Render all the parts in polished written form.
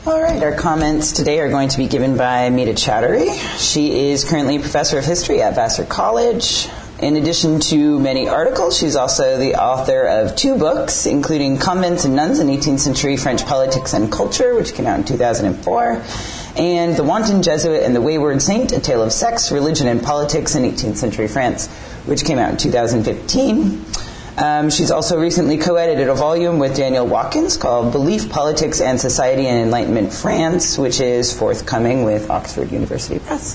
All right, our comments today are going to be given by Meeta Chaudhary. She is currently a professor of history at Vassar College. In addition to many articles, she's also the author of 2 books, including Convents and Nuns in 18th Century French Politics and Culture, which came out in 2004, and The Wanton Jesuit and the Wayward Saint, A Tale of Sex, Religion, and Politics in 18th Century France, which came out in 2015. She's also recently co-edited a volume with Daniel Watkins called Belief, Politics, and Society in Enlightenment France, which is forthcoming with Oxford University Press.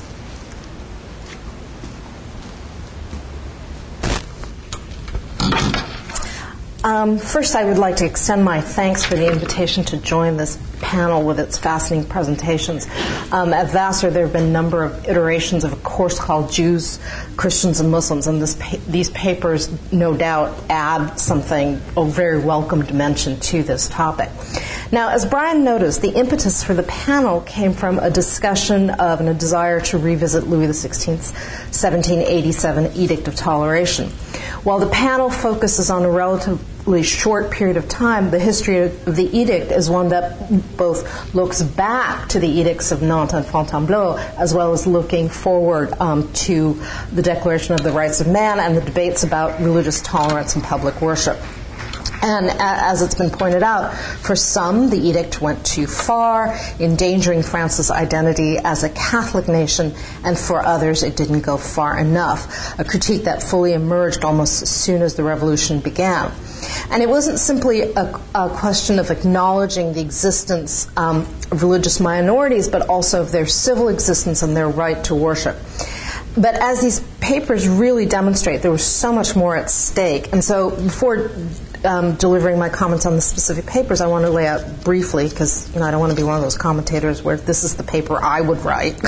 First, I would like to extend my thanks for the invitation to join this panel with its fascinating presentations. At Vassar, there have been a number of iterations of a course called Jews, Christians, and Muslims, and these papers, no doubt, add something, a very welcome dimension to this topic. Now, as Brian noticed, the impetus for the panel came from a discussion of and a desire to revisit Louis XVI's 1787 Edict of Toleration. While the panel focuses on a relatively short period of time, the history of the edict is one that both looks back to the edicts of Nantes and Fontainebleau, as well as looking forward to the Declaration of the Rights of Man and the debates about religious tolerance and public worship. And as it's been pointed out, for some, the edict went too far, endangering France's identity as a Catholic nation, and for others, it didn't go far enough, a critique that fully emerged almost as soon as the revolution began. And it wasn't simply a question of acknowledging the existence of religious minorities, but also of their civil existence and their right to worship. But as these papers really demonstrate, there was so much more at stake. And so before delivering my comments on the specific papers, I want to lay out briefly, because I don't want to be one of those commentators where this is the paper I would write,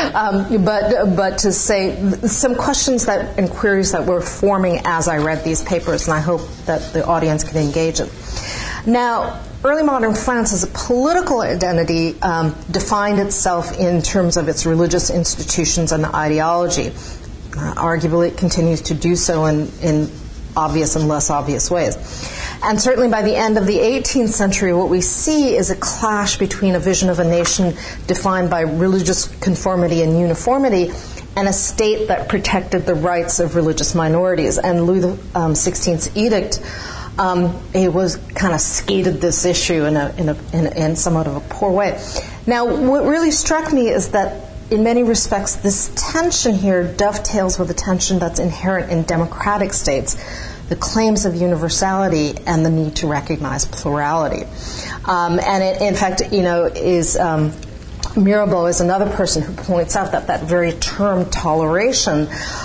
but to say some questions and queries that were forming as I read these papers, and I hope that the audience can engage it. Now, early modern France as a political identity defined itself in terms of its religious institutions and ideology. Arguably, it continues to do so in obvious and less obvious ways. And certainly by the end of the 18th century, what we see is a clash between a vision of a nation defined by religious conformity and uniformity and a state that protected the rights of religious minorities. And Louis XVI's edict, it was kind of skated this issue in somewhat of a poor way. Now, what really struck me is that in many respects, this tension here dovetails with the tension that's inherent in democratic states, the claims of universality and the need to recognize plurality. And it, in fact, is Mirabeau is another person who points out that very term toleration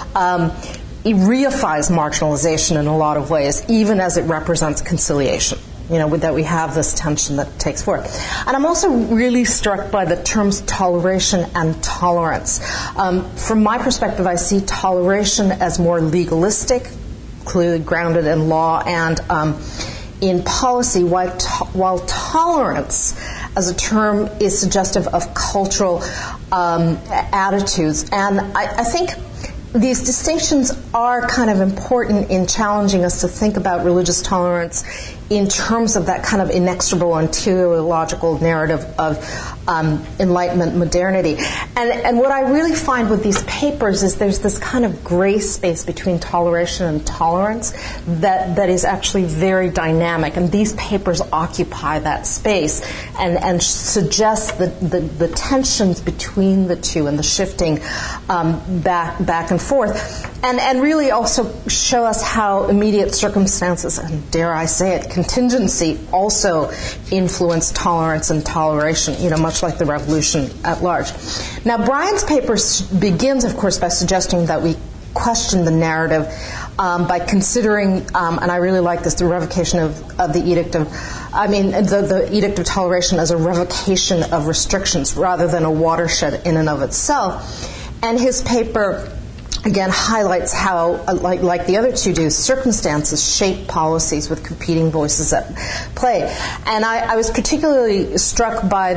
it reifies marginalization in a lot of ways, even as it represents conciliation. That we have this tension that takes forth. And I'm also really struck by the terms toleration and tolerance. From my perspective, I see toleration as more legalistic, clearly grounded in law and in policy, while tolerance as a term is suggestive of cultural attitudes. And I think these distinctions are kind of important in challenging us to think about religious tolerance in terms of that kind of inexorable and teleological narrative of Enlightenment modernity. And what I really find with these papers is there's this kind of gray space between toleration and tolerance that is actually very dynamic. And these papers occupy that space and suggest the tensions between the two and the shifting back and forth. And really also show us how immediate circumstances, and dare I say it, contingency also influence tolerance and toleration, much like the revolution at large. Now, Brian's paper begins, of course, by suggesting that we question the narrative by considering, and I really like this, the revocation of the Edict of, the Edict of Toleration as a revocation of restrictions rather than a watershed in and of itself. And his paper again highlights how, like the other two do, circumstances shape policies with competing voices at play. And I was particularly struck by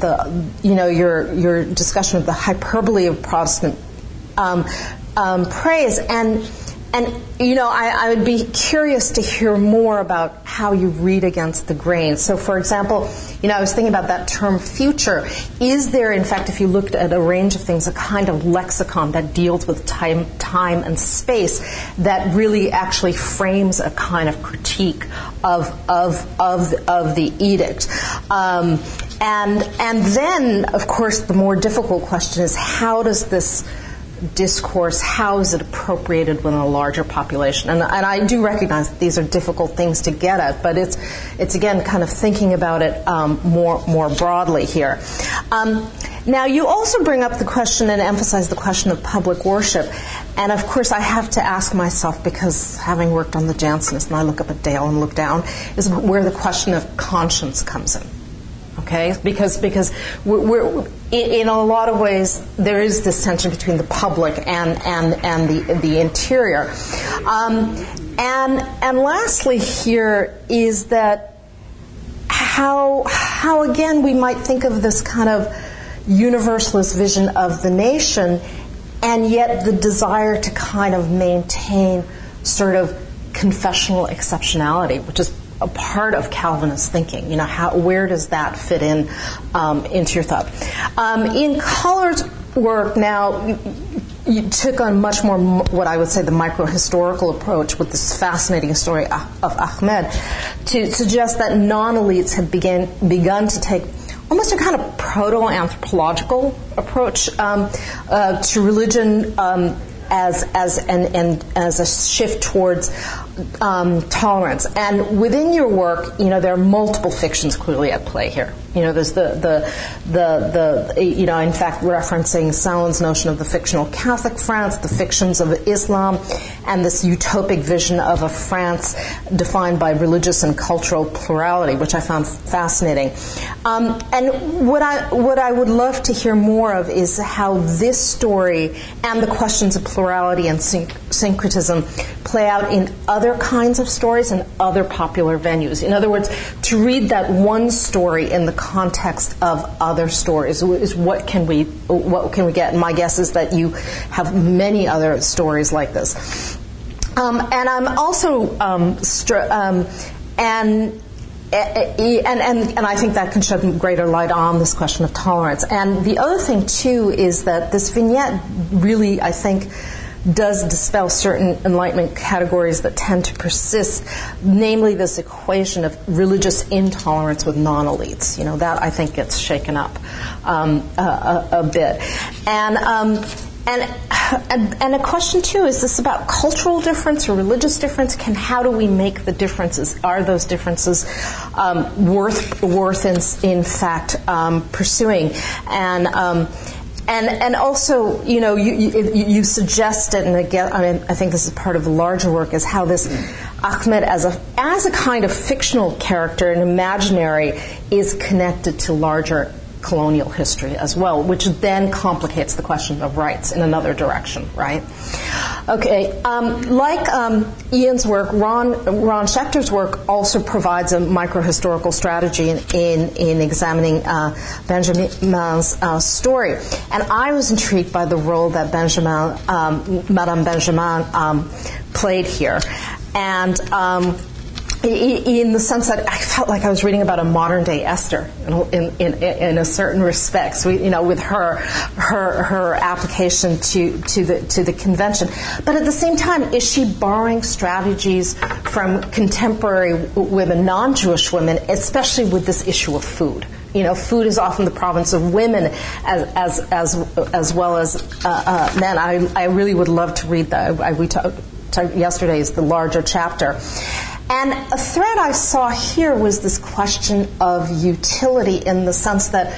your discussion of the hyperbole of Protestant praise. And I would be curious to hear more about how you read against the grain. So, for example, I was thinking about that term future. Is there, in fact, if you looked at a range of things, a kind of lexicon that deals with time and space that really actually frames a kind of critique of the edict? And then, of course, the more difficult question is, how does this discourse, how is it appropriated within a larger population? And I do recognize that these are difficult things to get at, but it's again kind of thinking about it more broadly here. Now, you also bring up the question and emphasize the question of public worship. And of course, I have to ask myself, because having worked on the Jansenists, and I look up at Dale and look down, is where the question of conscience comes in. Okay, because we're in a lot of ways there is this tension between the public and the interior, and lastly here is that how again we might think of this kind of universalist vision of the nation, and yet the desire to kind of maintain sort of confessional exceptionality, which is a part of Calvinist thinking. Where does that fit in into your thought? In Collard's work, now you took on much more what I would say the micro-historical approach with this fascinating story of Ahmed to suggest that non-elites had begun to take almost a kind of proto-anthropological approach to religion as a shift towards tolerance. And within your work, there are multiple fictions clearly at play here. There's the in fact referencing Salon's notion of the fictional Catholic France, the fictions of Islam, and this utopic vision of a France defined by religious and cultural plurality, which I found fascinating. And what I would love to hear more of is how this story and the questions of plurality and syncretism play out in other kinds of stories and other popular venues. In other words, to read that one story in the context of other stories is what can we get? And my guess is that you have many other stories like this. And I'm also and I think that can shed greater light on this question of tolerance. And the other thing too is that this vignette really, I think, does dispel certain Enlightenment categories that tend to persist, namely this equation of religious intolerance with non-elites. That I think gets shaken up a bit. And a question too, is this about cultural difference or religious difference? How do we make the differences? Are those differences worth in fact pursuing? And also, you suggested, and again, I think this is part of the larger work, is how this Ahmed as a kind of fictional character, an imaginary, is connected to larger colonial history as well, which then complicates the question of rights in another direction, right? Okay, like Ian's work, Ron Schechter's work also provides a micro-historical strategy in examining Benjamin's story. And I was intrigued by the role that Madame Benjamin played here. And in the sense that I felt like I was reading about a modern day Esther in a certain respects, with her application to the convention. But at the same time, is she borrowing strategies from contemporary women, non-Jewish women, especially with this issue of food? Food is often the province of women as well as men. I really would love to read that. We talked yesterday is the larger chapter. And a thread I saw here was this question of utility, in the sense that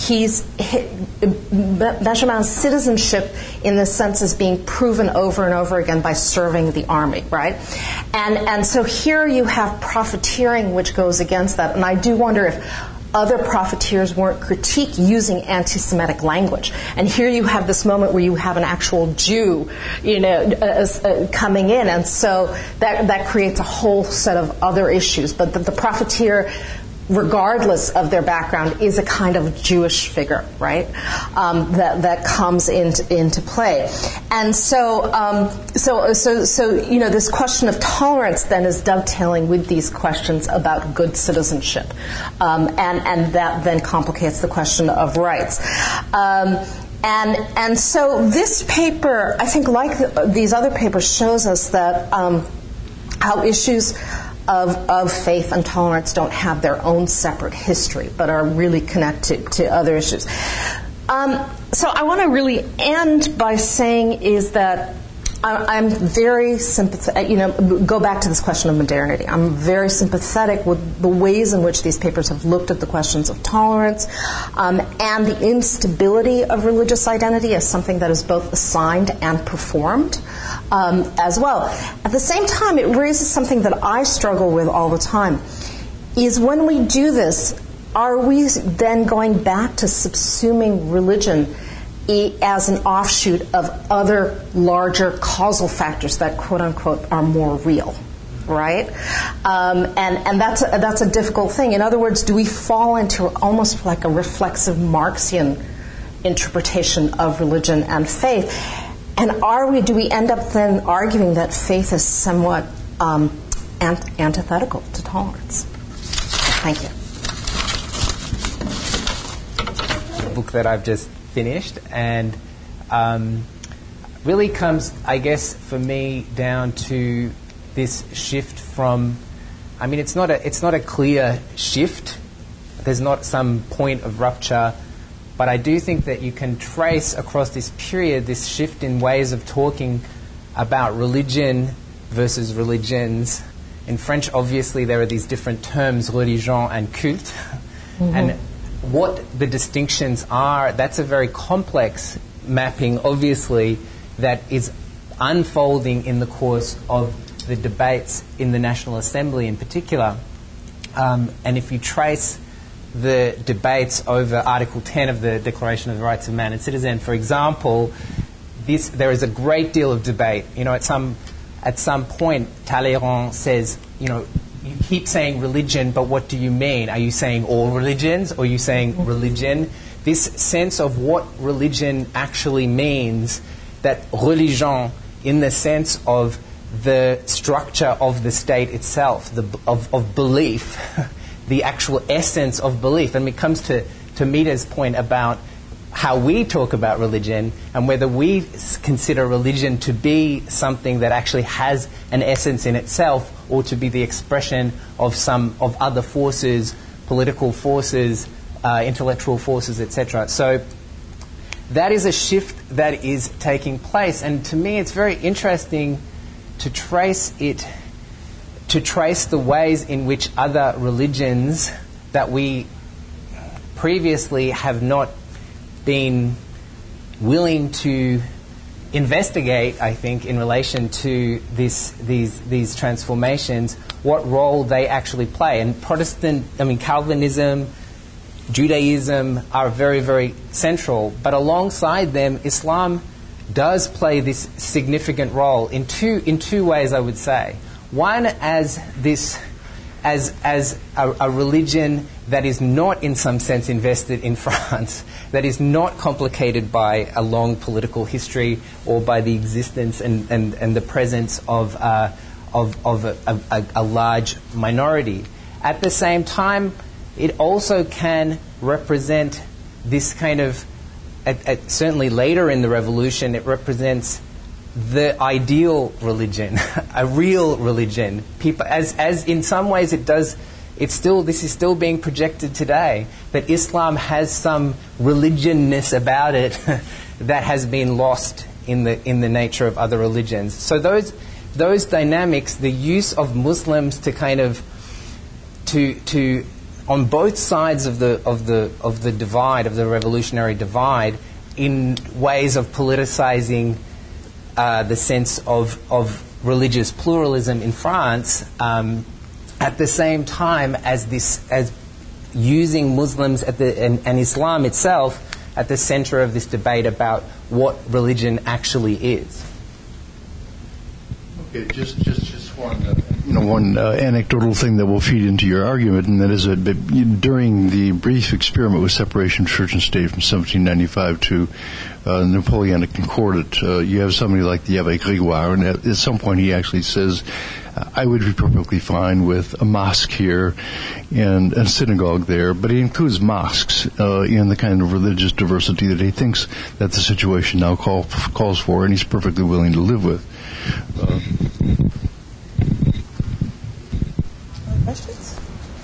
Benjamin's citizenship, in this sense, is being proven over and over again by serving the army, right? And so here you have profiteering, which goes against that. And I do wonder if other profiteers weren't critiqued using anti-Semitic language. And here you have this moment where you have an actual Jew, coming in, and so that creates a whole set of other issues. But the profiteer regardless of their background, is a kind of Jewish figure, right? That comes into play, and so this question of tolerance then is dovetailing with these questions about good citizenship, and that then complicates the question of rights. And so this paper, I think, like these other papers, shows us that how issues of faith and tolerance don't have their own separate history, but are really connected to other issues. So I want to really end by saying is that I'm very sympathetic, go back to this question of modernity. I'm very sympathetic with the ways in which these papers have looked at the questions of tolerance and the instability of religious identity as something that is both assigned and performed as well. At the same time, it raises something that I struggle with all the time, is when we do this, are we then going back to subsuming religion as an offshoot of other larger causal factors that, quote unquote, are more real, right? And that's a difficult thing. In other words, do we fall into almost like a reflexive Marxian interpretation of religion and faith? And do we end up then arguing that faith is somewhat antithetical to tolerance? Thank you. The book that I've just finished, and really comes, I guess, for me down to this shift from, it's not a clear shift. There's not some point of rupture, but I do think that you can trace across this period this shift in ways of talking about religion versus religions. In French, obviously, there are these different terms, religion and culte, and what the distinctions are, that's a very complex mapping, obviously, that is unfolding in the course of the debates in the National Assembly in particular. And if you trace the debates over Article 10 of the Declaration of the Rights of Man and Citizen, for example, there is a great deal of debate. At some point, Talleyrand says, you keep saying religion, but what do you mean? Are you saying all religions, or are you saying religion? This sense of what religion actually means, that religion, in the sense of the structure of the state itself, of belief, the actual essence of belief. And it comes to Mita's point about how we talk about religion and whether we consider religion to be something that actually has an essence in itself, or to be the expression of other forces, political forces, intellectual forces, etc. So that is a shift that is taking place, and to me it's very interesting to trace the ways in which other religions that we previously have not been willing to investigate, I think, in relation to these transformations, what role they actually play. And Calvinism, Judaism are very, very central, but alongside them, Islam does play this significant role in two ways, I would say. One, as a religion that is not in some sense invested in France, that is not complicated by a long political history or by the existence and the presence of a large minority. At the same time, it also can represent this kind of, certainly later in the revolution, it represents the ideal religion, a real religion. People, as in some ways it does. This is still being projected today, that Islam has some religionness about it that has been lost in the nature of other religions. So those dynamics, the use of Muslims to kind of to on both sides of the divide, of the revolutionary divide, in ways of politicizing the sense of religious pluralism in France. At the same time as using Muslims and Islam itself at the center of this debate about what religion actually is. Okay, just one one anecdotal thing that will feed into your argument, and that is that during the brief experiment with separation of church and state from 1795 to the Napoleonic Concordat, you have somebody like the Abbé Grégoire, and at some point he actually says, I would be perfectly fine with a mosque here and a synagogue there, but he includes mosques in the kind of religious diversity that he thinks that the situation now calls for, and he's perfectly willing to live with. Questions?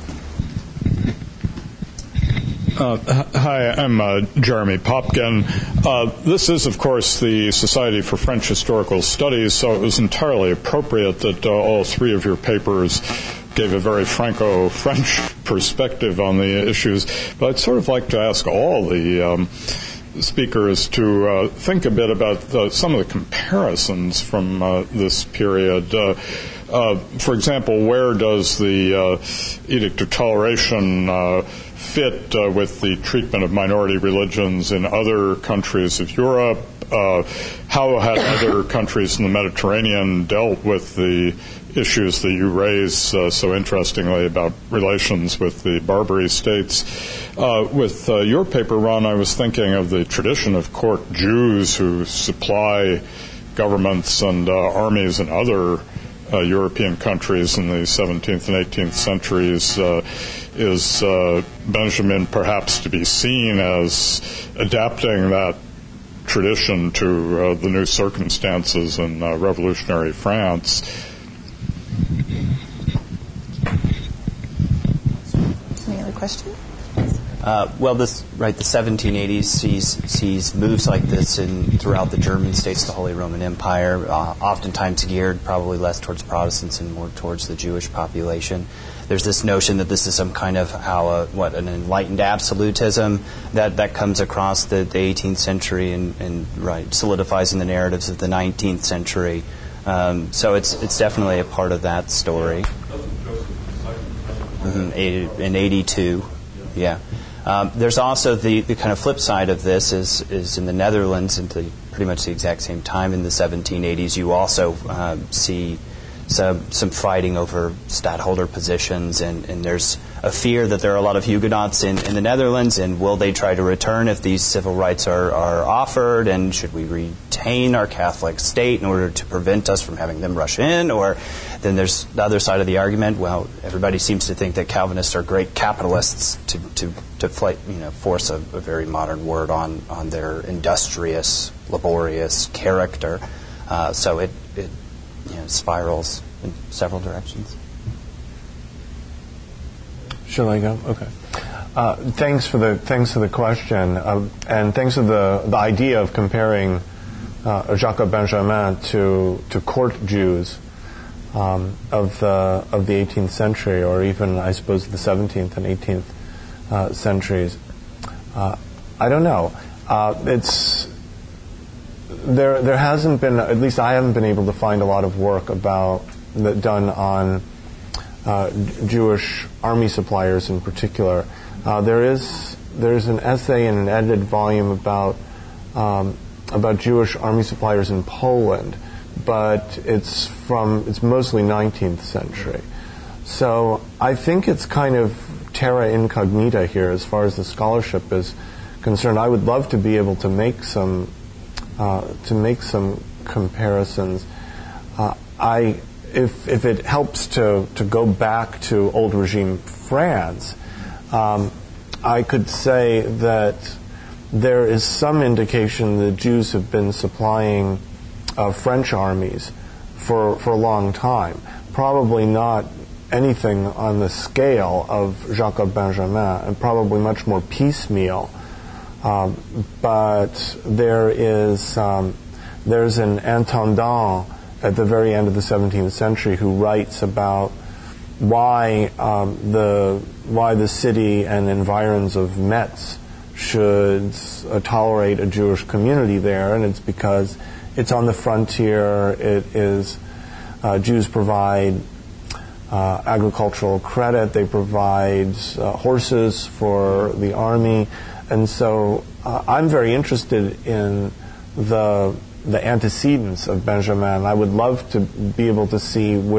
Hi, I'm Jeremy Popkin. This is, of course, the Society for French Historical Studies, so it was entirely appropriate that all three of your papers gave a very Franco-French perspective on the issues. But I'd sort of like to ask all the speakers to think a bit about some of the comparisons from this period. For example, where does the Edict of Toleration fit with the treatment of minority religions in other countries of Europe? How had other countries in the Mediterranean dealt with the issues that you raise so interestingly about relations with the Barbary states? With your paper, Ron, I was thinking of the tradition of court Jews who supply governments and armies in other European countries in the 17th and 18th centuries. Is Benjamin perhaps to be seen as adapting that tradition to the new circumstances in revolutionary France? Any other questions? Well, the 1780s sees moves like this throughout the German states, the Holy Roman Empire, oftentimes geared probably less towards Protestants and more towards the Jewish population. There's this notion that this is some kind of an enlightened absolutism that comes across the 18th century and solidifies in the narratives of the 19th century. So it's definitely a part of that story. In 82, yeah. There's also the kind of flip side of this is in the Netherlands, and pretty much the exact same time in the 1780s, you also see some fighting over stadtholder positions, and there's a fear that there are a lot of Huguenots in the Netherlands, and will they try to return if these civil rights are offered, and should we retain our Catholic state in order to prevent us from having them rush in? Or then there's the other side of the argument, well, everybody seems to think that Calvinists are great capitalists to force a very modern word on their industrious, laborious character. So it spirals in several directions. Shall I go? Okay. Thanks for the question, and thanks for the idea of comparing Jacques Benjamin to court Jews of the 18th century, or even I suppose the 17th and 18th centuries. I don't know. There hasn't been, at least I haven't been able to find a lot of work done on Jewish army suppliers in particular. There's an essay in an edited volume about Jewish army suppliers in Poland, but it's mostly 19th century. So I think it's kind of terra incognita here as far as the scholarship is concerned. I would love to be able to make some comparisons. If it helps to go back to old regime France, I could say that there is some indication that Jews have been supplying French armies for a long time. Probably not anything on the scale of Jacques Benjamin, and probably much more piecemeal. But there's an intendant at the very end of the 17th century who writes about why the city and environs of Metz should tolerate a Jewish community there, and it's because it's on the frontier. It is Jews provide agricultural credit. They provide horses for the army, and so I'm very interested in the antecedents of Benjamin. I would love to be able to see where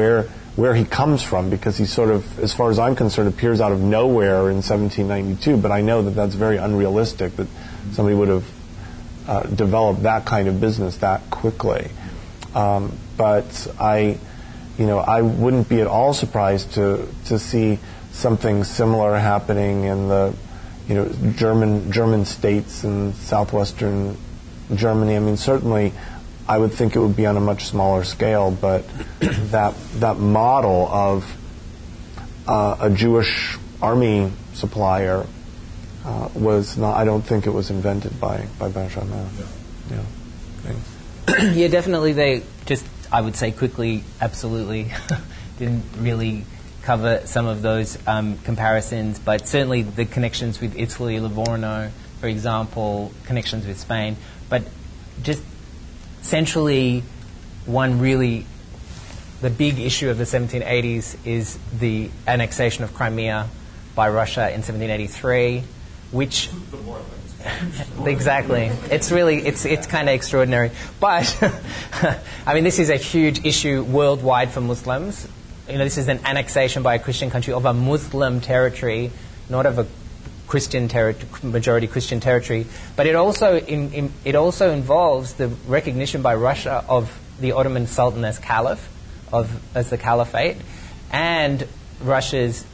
where he comes from, because he sort of, as far as I'm concerned, appears out of nowhere in 1792. But I know that that's very unrealistic, that somebody would have developed that kind of business that quickly. But I wouldn't be at all surprised to see something similar happening in the German states and southwestern Germany. I mean, certainly, I would think it would be on a much smaller scale, but that model of a Jewish army supplier was not. I don't think it was invented by Benjamin. Yeah. Yeah, definitely. They just, I would say quickly, absolutely didn't really cover some of those comparisons, but certainly the connections with Italy, Livorno, for example, connections with Spain. But just centrally, the big issue of the 1780s is the annexation of Crimea by Russia in 1783, which... Exactly. It's kind of extraordinary. But, I mean, this is a huge issue worldwide for Muslims. This is an annexation by a Christian country of a Muslim territory, not of a Christian majority Christian territory. But it also involves the recognition by Russia of the Ottoman Sultan as caliph, as the caliphate, and Russia's,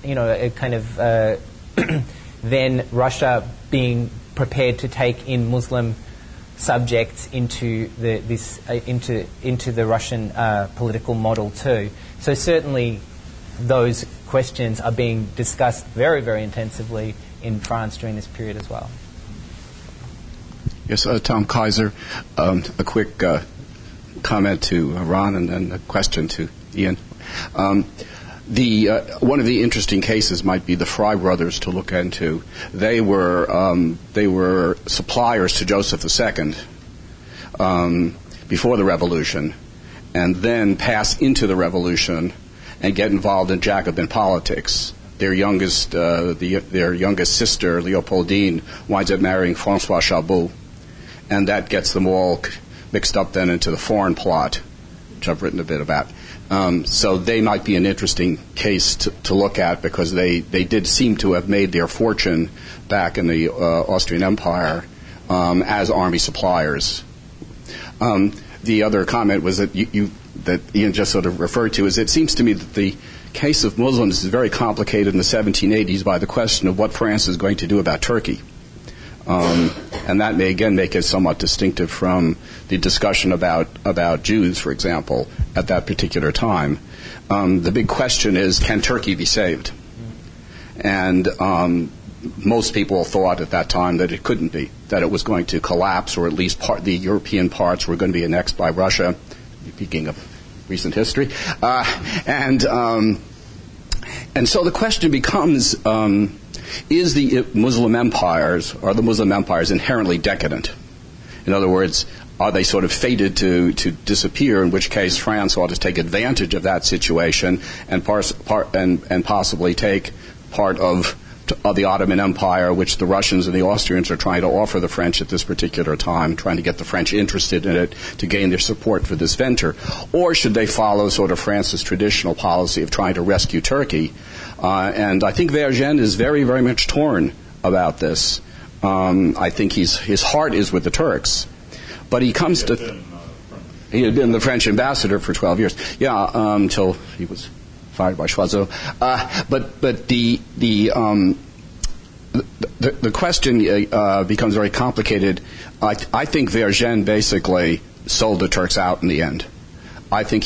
then Russia being prepared to take in Muslim subjects into the Russian political model too. So certainly those questions are being discussed very, very intensively in France during this period as well. Yes, Tom Kaiser. A quick comment to Ron and then a question to Ian. One of the interesting cases might be the Fry brothers to look into. They were suppliers to Joseph II before the Revolution, and then pass into the Revolution and get involved in Jacobin politics. Their youngest sister, Leopoldine, winds up marrying Francois Chabot, and that gets them all mixed up then into the foreign plot, which I've written a bit about. So they might be an interesting case to look at, because they did seem to have made their fortune back in the Austrian Empire as army suppliers. The other comment was that that Ian just sort of referred to is, it seems to me that the case of Muslims is very complicated in the 1780s by the question of what France is going to do about Turkey. And that may again make it somewhat distinctive from the discussion about Jews, for example, at that particular time. The big question is, can Turkey be saved? And most people thought at that time that it couldn't be, that it was going to collapse, or at least the European parts were going to be annexed by Russia, speaking of recent history. And so the question becomes, is the Muslim empires, are the Muslim empires inherently decadent? In other words, are they sort of fated to disappear, in which case France ought to take advantage of that situation and possibly take part of the Ottoman Empire, which the Russians and the Austrians are trying to offer the French at this particular time, trying to get the French interested in it to gain their support for this venture? Or should they follow sort of France's traditional policy of trying to rescue Turkey? And I think Vergennes is very, very much torn about this. I think his heart is with the Turks. But he comes to... He had been the French ambassador for 12 years. Yeah, until he was fired by Choiseul. But the question becomes very complicated. I think Vergennes basically sold the Turks out in the end. I think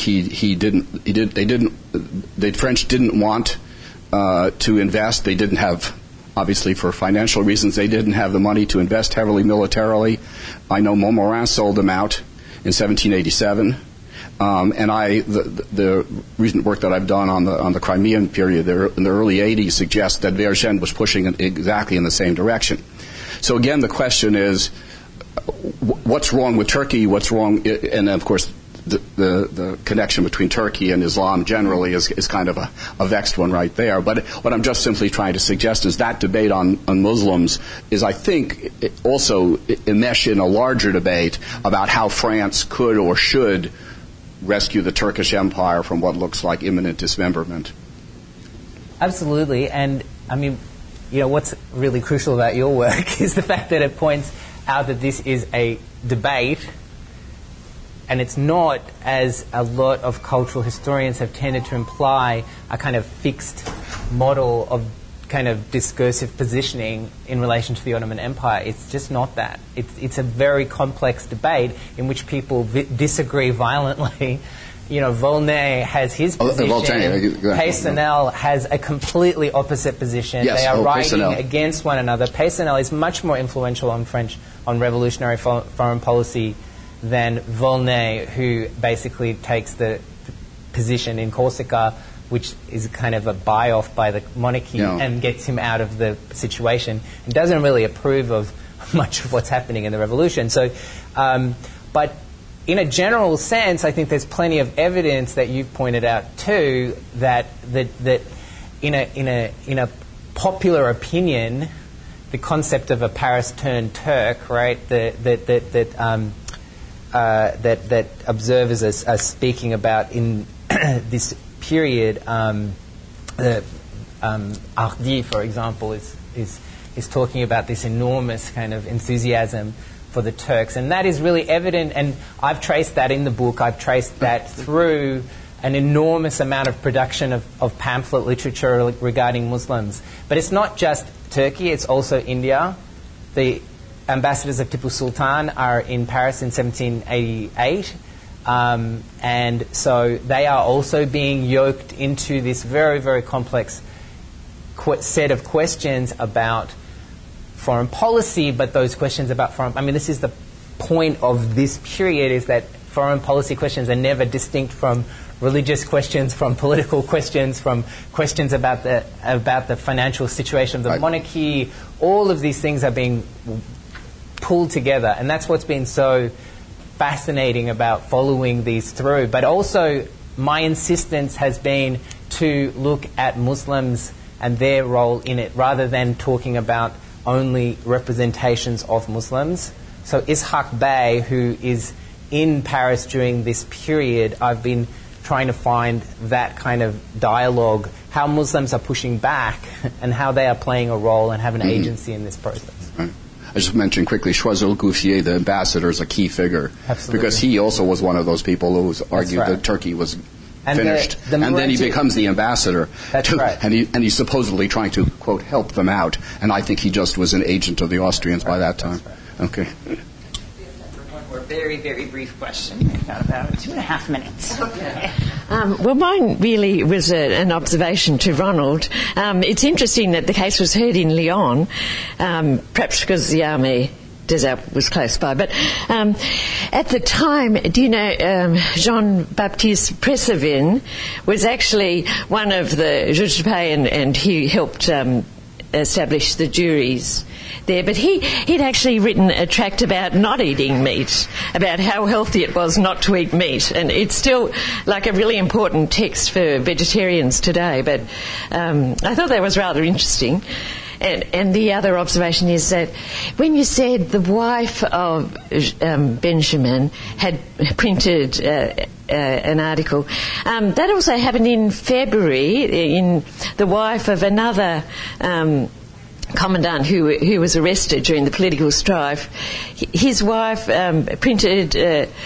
the French didn't want to invest. They didn't have, obviously for financial reasons, they didn't have the money to invest heavily militarily. I know Montmorin sold them out in 1787. And the recent work that I've done on the Crimean period in the early 80s suggests that Vergennes was pushing exactly in the same direction. So again, the question is, what's wrong with Turkey? What's wrong? And of course, the connection between Turkey and Islam generally is kind of a vexed one right there. But what I'm just simply trying to suggest is that debate on Muslims is, I think, also enmeshed in a larger debate about how France could or should rescue the Turkish Empire from what looks like imminent dismemberment. Absolutely, and I mean, what's really crucial about your work is the fact that it points out that this is a debate, and it's not, as a lot of cultural historians have tended to imply, a kind of fixed model of kind of discursive positioning in relation to the Ottoman Empire. It's just not that. It's a very complex debate in which people disagree violently. Volney has his position. Peysonnel has a completely opposite position. Yes, they are writing Peysonnel against one another. Peysonnel is much more influential on revolutionary foreign policy than Volney, who basically takes the position in Corsica, which is kind of a buy-off by the monarchy and gets him out of the situation, and doesn't really approve of much of what's happening in the revolution. So, but in a general sense, I think there's plenty of evidence that you've pointed out too that in a popular opinion, the concept of a Paris turned Turk, right? That observers are speaking about in this period. Hardy, for example, is talking about this enormous kind of enthusiasm for the Turks, and that is really evident, and I've traced that in the book. I've traced that through an enormous amount of production of pamphlet literature regarding Muslims. But it's not just Turkey, it's also India. The ambassadors of Tipu Sultan are in Paris in 1788, and so they are also being yoked into this very, very complex set of questions about foreign policy, but those questions about this is the point of this period, is that foreign policy questions are never distinct from religious questions, from political questions, from questions about the financial situation of the monarchy. All of these things are being pulled together, and that's what's been so fascinating about following these through. But also, my insistence has been to look at Muslims and their role in it, rather than talking about only representations of Muslims. So Ishaq Bey, who is in Paris during this period, I've been trying to find that kind of dialogue, how Muslims are pushing back and how they are playing a role and have an agency in this process. Right. I just mentioned quickly, Choiseul Gouffier, the ambassador, is a key figure. Absolutely. Because he also was one of those people who argued that Turkey was finished. And then he becomes the ambassador. That's right. And he's supposedly trying to, quote, help them out. And I think he just was an agent of the Austrians by that time. Right. Okay. One more very, very brief question. We've got about 2.5 minutes. Okay. Well, mine really was an observation to Ronald. It's interesting that the case was heard in Lyon, perhaps because the army was close by. But at the time, do you know, Jean-Baptiste Pressevin was actually one of the juges de paix, and he helped establish the juries there. But he'd actually written a tract about not eating meat, about how healthy it was not to eat meat. And it's still like a really important text for vegetarians today. But I thought that was rather interesting. And the other observation is that when you said the wife of Benjamin had printed an article, that also happened in February, in the wife of another commandant who was arrested during the political strife. His wife printed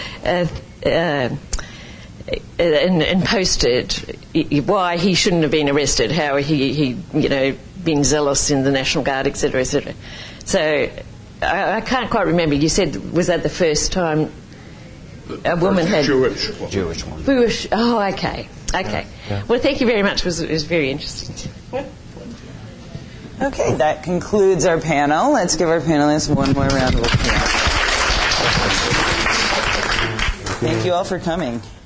and posted why he shouldn't have been arrested, how he been zealous in the National Guard, etc., etc. So I can't quite remember. You said, was that the first time a woman had... Jewish woman. Jewish. Oh, okay. Yeah. Well, thank you very much. It was very interesting. Okay, that concludes our panel. Let's give our panelists one more round of applause. Thank you all for coming.